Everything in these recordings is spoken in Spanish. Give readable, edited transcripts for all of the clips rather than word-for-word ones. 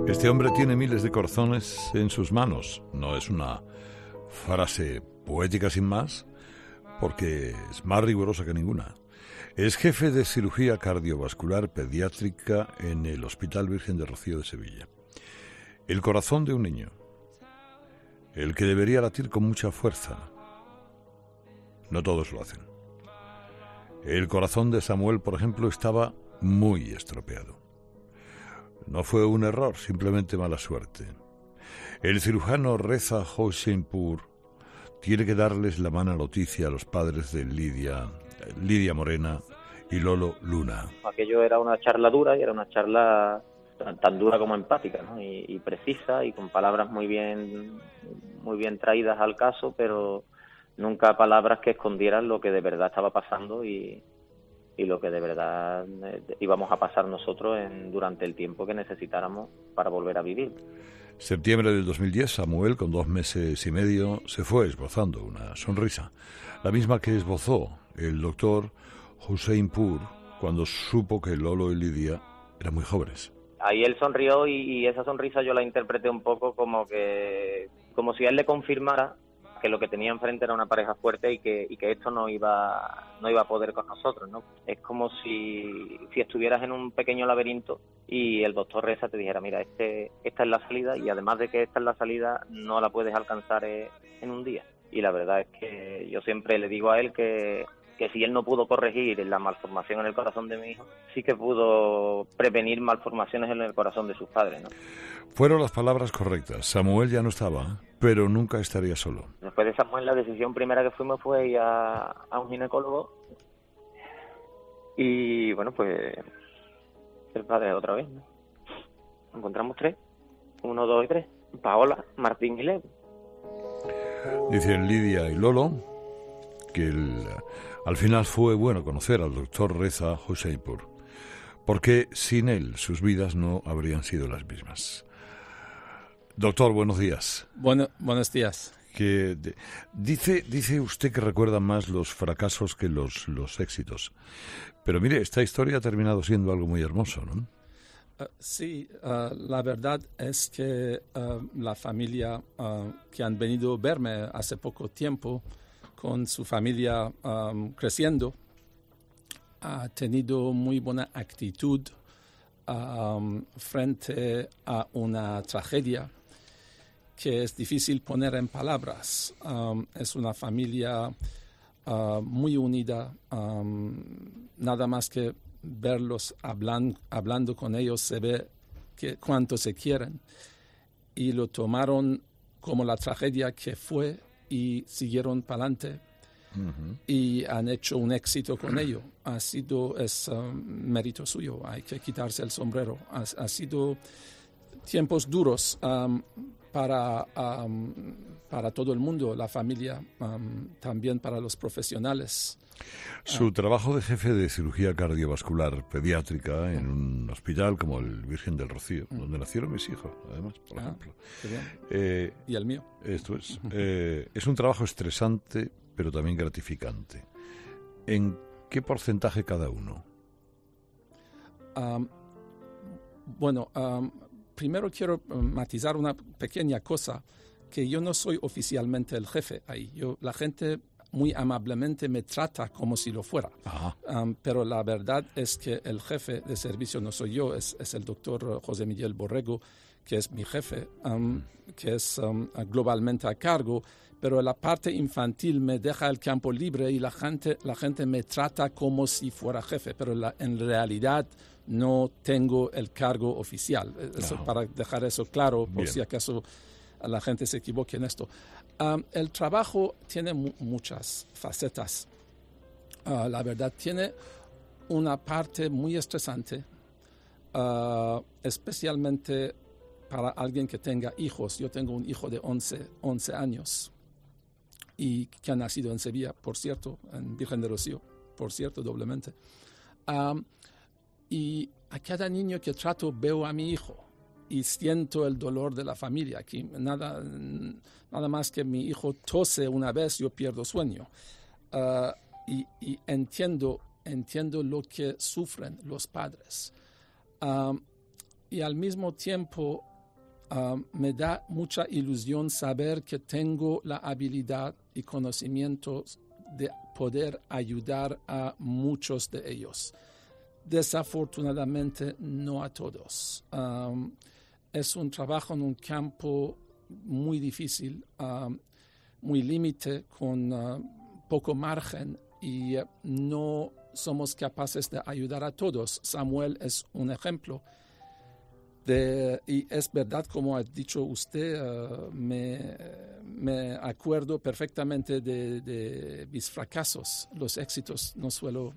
Este hombre tiene miles de corazones en sus manos. No es una frase poética sin más, porque es más rigurosa que ninguna. Es jefe de cirugía cardiovascular pediátrica en el Hospital Virgen del Rocío de Sevilla. El corazón de un niño, el que debería latir con mucha fuerza. No todos lo hacen. El corazón de Samuel, por ejemplo, estaba muy estropeado. No fue un error, simplemente mala suerte. El cirujano Reza Hoseinpour tiene que darles la mala noticia a los padres de Lidia Morena y Lolo Luna. Aquello era una charla dura y era una charla tan dura como empática, ¿no? y precisa y con palabras muy bien traídas al caso, pero nunca palabras que escondieran lo que de verdad estaba pasando y lo que de verdad íbamos a pasar nosotros durante el tiempo que necesitáramos para volver a vivir. Septiembre del 2010, Samuel, con 2 meses y medio, se fue esbozando una sonrisa, la misma que esbozó el doctor Hoseinpour cuando supo que Lolo y Lidia eran muy jóvenes. Ahí él sonrió y esa sonrisa yo la interpreté un poco como si él le confirmara que lo que tenía enfrente era una pareja fuerte y que esto no iba a poder con nosotros, ¿no? Es como si estuvieras en un pequeño laberinto y el doctor Reza te dijera, mira, esta es la salida, y además de que esta es la salida, no la puedes alcanzar en un día. Y la verdad es que yo siempre le digo a él que si él no pudo corregir la malformación en el corazón de mi hijo, sí que pudo prevenir malformaciones en el corazón de sus padres, ¿no? Fueron las palabras correctas. Samuel ya no estaba, pero nunca estaría solo. Después de Samuel, la decisión primera que fuimos fue ir a un ginecólogo y, bueno, pues el padre otra vez, ¿no? Encontramos 3, 1, 2 y 3, Paola, Martín y Leo. Dicen Lidia y Lolo que al final fue bueno conocer al doctor Reza Hoseinpour, porque sin él sus vidas no habrían sido las mismas. Doctor, buenos días. Buenos días. Dice usted que recuerda más los fracasos que los éxitos. Pero mire, esta historia ha terminado siendo algo muy hermoso, ¿no? Sí, la verdad es que la familia que han venido a verme hace poco tiempo, con su familia creciendo, ha tenido muy buena actitud frente a una tragedia que es difícil poner en palabras. Es una familia muy unida. Nada más que verlos hablando con ellos se ve cuánto se quieren. Y lo tomaron como la tragedia que fue y siguieron para adelante. Uh-huh. Y han hecho un éxito con ello. Es mérito suyo. Hay que quitarse el sombrero. Ha sido tiempos duros para todo el mundo, la familia, también para los profesionales. Su trabajo de jefe de cirugía cardiovascular pediátrica en un hospital como el Virgen del Rocío, donde nacieron mis hijos, además, por ejemplo. Qué bien. Y el mío. Esto es. Es un trabajo estresante, pero también gratificante. ¿En qué porcentaje cada uno? Primero quiero matizar una pequeña cosa, que yo no soy oficialmente el jefe ahí. La gente muy amablemente me trata como si lo fuera. Pero la verdad es que el jefe de servicio no soy yo, es el doctor José Miguel Borrego, que es mi jefe, que es globalmente a cargo, pero la parte infantil me deja el campo libre y la gente me trata como si fuera jefe, pero en realidad no tengo el cargo oficial. Eso, para dejar eso claro, por si acaso la gente se equivoque en esto. El trabajo tiene muchas facetas. La verdad, tiene una parte muy estresante, especialmente para alguien que tenga hijos. Yo tengo un hijo de 11 años y que ha nacido en Sevilla, por cierto, en Virgen del Rocío, por cierto, doblemente. Y a cada niño que trato veo a mi hijo y siento el dolor de la familia. Aquí nada más que mi hijo tose una vez, yo pierdo sueño. Y entiendo lo que sufren los padres. Y al mismo tiempo me da mucha ilusión saber que tengo la habilidad y conocimientos de poder ayudar a muchos de ellos. Desafortunadamente, no a todos. Es un trabajo en un campo muy difícil, muy límite, con poco margen, y no somos capaces de ayudar a todos. Samuel es un ejemplo. Y es verdad, como ha dicho usted, me acuerdo perfectamente de mis fracasos. Los éxitos no suelo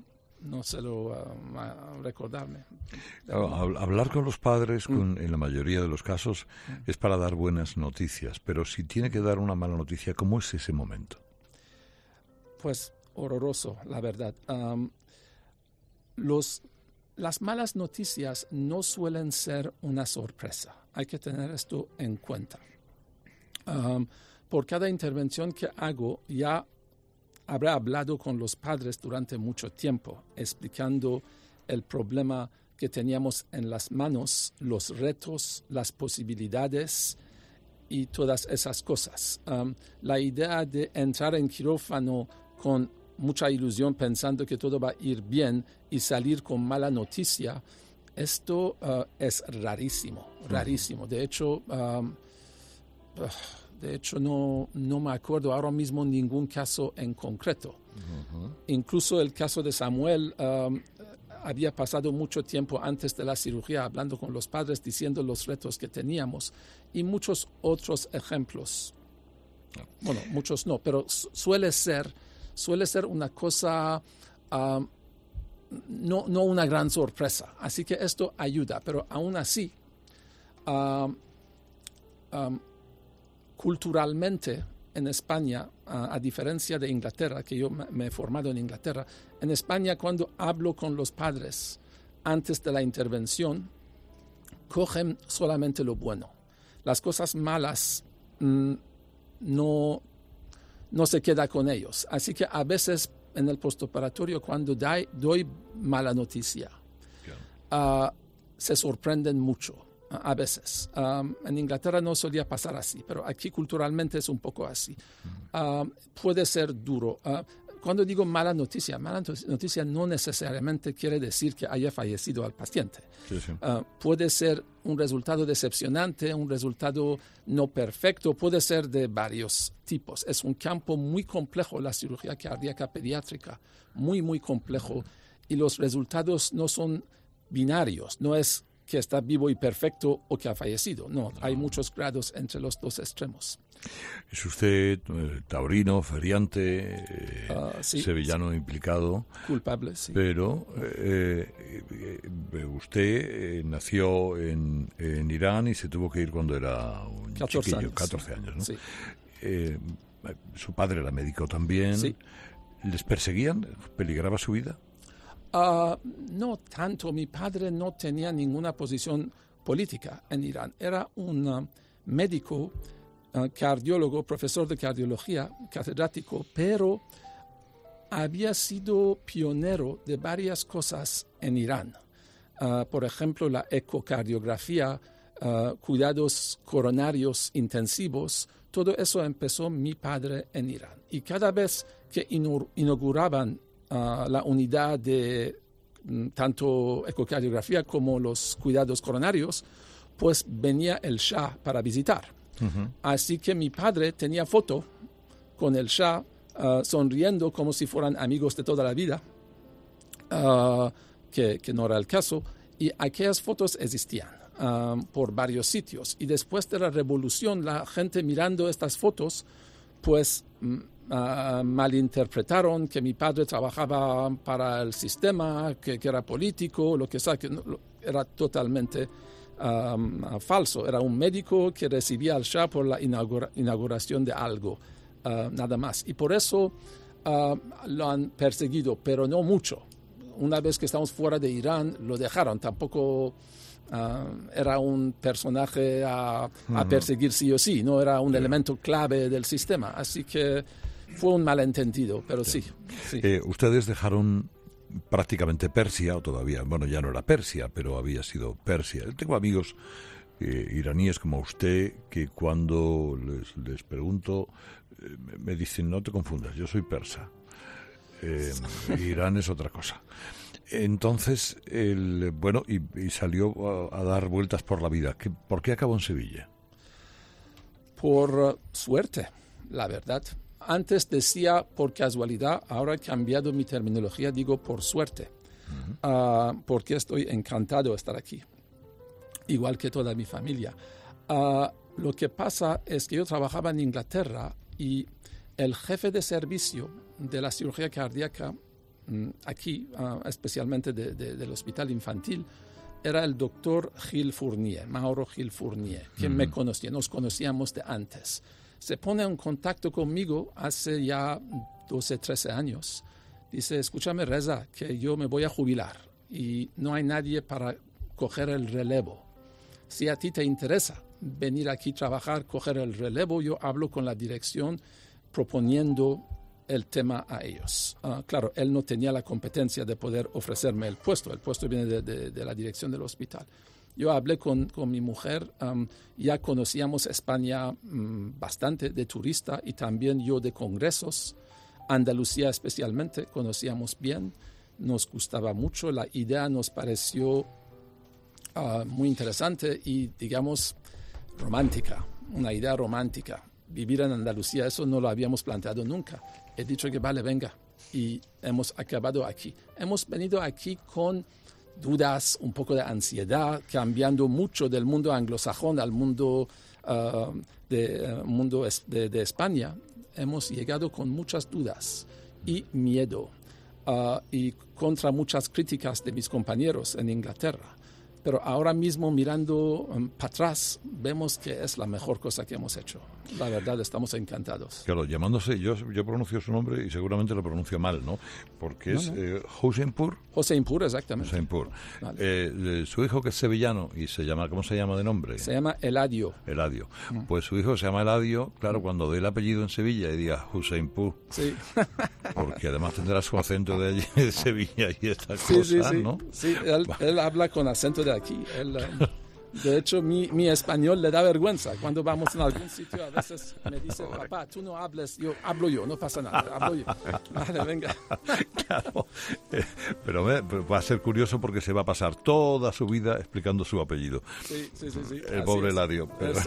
recordarme. Hablar con los padres, en la mayoría de los casos, es para dar buenas noticias, pero si tiene que dar una mala noticia, ¿cómo es ese momento? Pues horroroso, la verdad. Las malas noticias no suelen ser una sorpresa. Hay que tener esto en cuenta. Por cada intervención que hago, ya habré hablado con los padres durante mucho tiempo, explicando el problema que teníamos en las manos, los retos, las posibilidades y todas esas cosas. La idea de entrar en quirófano con mucha ilusión pensando que todo va a ir bien y salir con mala noticia, esto es rarísimo. De hecho, no me acuerdo ahora mismo ningún caso en concreto. Incluso el caso de Samuel, había pasado mucho tiempo antes de la cirugía hablando con los padres, diciendo los retos que teníamos, y muchos otros ejemplos. Bueno, muchos no, pero suele ser una cosa, no una gran sorpresa. Así que esto ayuda, pero aún así, culturalmente en España, a diferencia de Inglaterra, que yo me he formado en Inglaterra, en España, cuando hablo con los padres antes de la intervención, cogen solamente lo bueno. Las cosas malas no se queda con ellos. Así que a veces en el postoperatorio, cuando doy mala noticia, se sorprenden mucho. A veces. En Inglaterra no solía pasar así, pero aquí culturalmente es un poco así. Puede ser duro. Cuando digo mala noticia no necesariamente quiere decir que haya fallecido al paciente. Sí, sí. Puede ser un resultado decepcionante, un resultado no perfecto, puede ser de varios tipos. Es un campo muy complejo, la cirugía cardíaca pediátrica, muy, muy complejo, y los resultados no son binarios, no es que está vivo y perfecto o que ha fallecido. No, hay muchos grados entre los dos extremos. Es usted taurino, feriante, sí, sevillano, sí, implicado. Culpable, sí. Pero usted nació en Irán y se tuvo que ir cuando era un 14 chiquillo, años, 14 años, ¿no? Sí. Su padre era médico también. Sí. ¿Les perseguían? ¿Peligraba su vida? No tanto. Mi padre no tenía ninguna posición política en Irán. Era un médico, cardiólogo, profesor de cardiología, catedrático, pero había sido pionero de varias cosas en Irán. Por ejemplo, la ecocardiografía, cuidados coronarios intensivos. Todo eso empezó mi padre en Irán. Y cada vez que inauguraban la unidad de tanto ecocardiografía como los cuidados coronarios, pues venía el Shah para visitar. Así que mi padre tenía foto con el Shah sonriendo como si fueran amigos de toda la vida, que no era el caso, y aquellas fotos existían por varios sitios. Y después de la revolución, la gente mirando estas fotos, pues malinterpretaron que mi padre trabajaba para el sistema, que era político, lo que sea, que era totalmente falso. Era un médico que recibía al Shah por la inauguración de algo, nada más. Y por eso lo han perseguido, pero no mucho. Una vez que estamos fuera de Irán, lo dejaron. Tampoco era un personaje a perseguir sí o sí, no era un elemento clave del sistema. Así que fue un malentendido, pero sí. Ustedes dejaron prácticamente Persia, o todavía, bueno, ya no era Persia, pero había sido Persia. Tengo amigos iraníes como usted, que cuando les pregunto, me dicen, no te confundas, yo soy persa. Irán es otra cosa. Entonces, y salió a dar vueltas por la vida. ¿Por qué acabó en Sevilla? Por suerte, la verdad. Antes decía por casualidad, ahora he cambiado mi terminología, digo por suerte, porque estoy encantado de estar aquí, igual que toda mi familia. Lo que pasa es que yo trabajaba en Inglaterra y el jefe de servicio de la cirugía cardíaca aquí, especialmente del hospital infantil, era el doctor Gil Fournier, Mauro Gil Fournier, que me conocía, nos conocíamos de antes. Se pone en contacto conmigo hace ya 12, 13 años. Dice, escúchame, Reza, que yo me voy a jubilar y no hay nadie para coger el relevo. Si a ti te interesa venir aquí a trabajar, coger el relevo, yo hablo con la dirección proponiendo el tema a ellos. Claro, él no tenía la competencia de poder ofrecerme el puesto. El puesto viene de la dirección del hospital. Yo hablé con mi mujer, ya conocíamos España bastante de turista y también yo de congresos. Andalucía especialmente conocíamos bien, nos gustaba mucho, la idea nos pareció muy interesante y, digamos, romántica, una idea romántica. Vivir en Andalucía, eso no lo habíamos planteado nunca. He dicho que vale, venga, y hemos acabado aquí. Hemos venido aquí con dudas, un poco de ansiedad, cambiando mucho del mundo anglosajón al mundo de España. Hemos llegado con muchas dudas y miedo y contra muchas críticas de mis compañeros en Inglaterra. Pero ahora mismo, mirando para atrás, vemos que es la mejor cosa que hemos hecho. La verdad, estamos encantados. Claro, llamándose, yo pronuncio su nombre y seguramente lo pronuncio mal, ¿no? Porque es Hoseinpur. Hoseinpur, exactamente. Hoseinpur. Vale. Su hijo, que es sevillano, y se llama, ¿cómo se llama de nombre? Se llama Eladio. Eladio. Pues su hijo se llama Eladio, claro, cuando dé el apellido en Sevilla y diga Hoseinpur. Sí. Porque además tendrá su acento de allí, de Sevilla y estas cosas, ¿no? Sí, él habla con acento de aquí. De hecho, mi español le da vergüenza. Cuando vamos en algún sitio, a veces me dice, papá, tú no hables, hablo yo, no pasa nada, hablo yo. Vale, venga. Claro. Pero va a ser curioso porque se va a pasar toda su vida explicando su apellido. Sí. El pobre Eladio.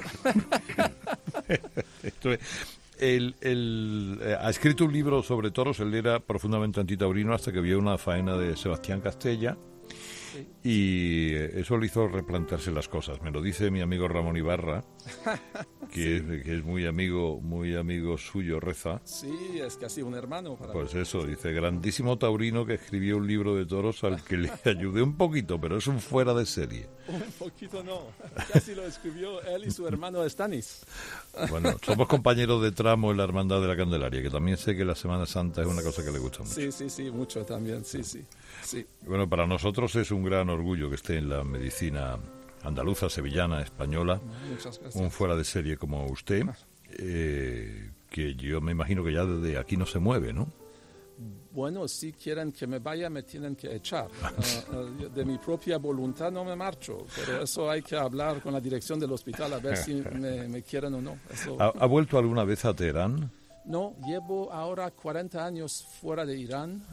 Ha escrito un libro sobre toros. Él era profundamente antitaurino hasta que vio una faena de Sebastián Castella. Y eso le hizo replantearse las cosas. Me lo dice mi amigo Ramón Ibarra, que es muy amigo suyo, Reza. Sí, es casi un hermano para Pues eso, dice, grandísimo taurino que escribió un libro de toros al que le ayudé un poquito, pero es un fuera de serie. Un poquito no, casi lo escribió él y su hermano Stanis. Bueno, somos compañeros de tramo en la Hermandad de la Candelaria, que también sé que la Semana Santa es una cosa que le gusta mucho. Sí, mucho también, sí. Bueno, para nosotros es un gran orgullo que esté en la medicina andaluza, sevillana, española, un fuera de serie como usted, que yo me imagino que ya desde aquí no se mueve, ¿no? Bueno, si quieren que me vaya, me tienen que echar. De mi propia voluntad no me marcho, pero eso hay que hablar con la dirección del hospital a ver si me quieren o no. Eso... ¿Ha vuelto alguna vez a Teherán? No, llevo ahora 40 años fuera de Irán.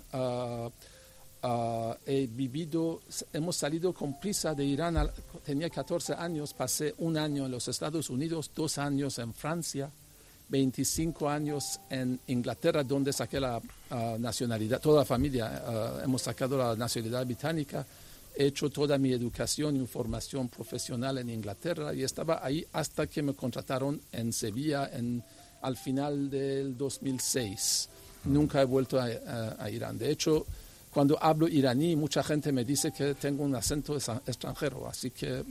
Hemos salido con prisa de Irán, tenía 14 años, pasé un año en los Estados Unidos, 2 años en Francia, 25 años en Inglaterra, donde saqué la nacionalidad, toda la familia hemos sacado la nacionalidad británica, he hecho toda mi educación y formación profesional en Inglaterra y estaba ahí hasta que me contrataron en Sevilla al final del 2006. Nunca he vuelto a Irán. De hecho, cuando hablo iraní, mucha gente me dice que tengo un acento extranjero, así que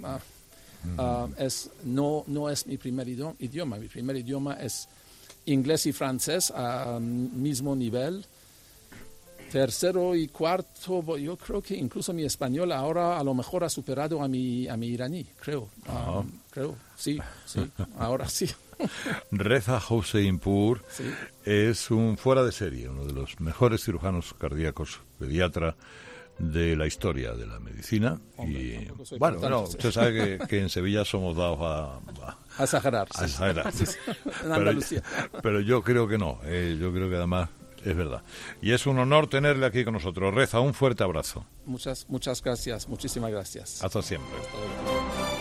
no es mi primer idioma. Mi primer idioma es inglés y francés a mismo nivel. Tercero y cuarto, yo creo que incluso mi español ahora a lo mejor ha superado a mi iraní, creo. Creo, sí, ahora sí. Reza Hoseinpur es un fuera de serie, uno de los mejores cirujanos cardíacos, pediatra de la historia de la medicina. Hombre, Y bueno, no, usted sabe que en Sevilla somos dados a exagerar. a exagerar. Sí, sí. En Andalucía. Pero yo creo que no, yo creo que además es verdad. Y es un honor tenerle aquí con nosotros. Reza, un fuerte abrazo. Muchas gracias, muchísimas gracias. Hasta siempre. Hasta luego.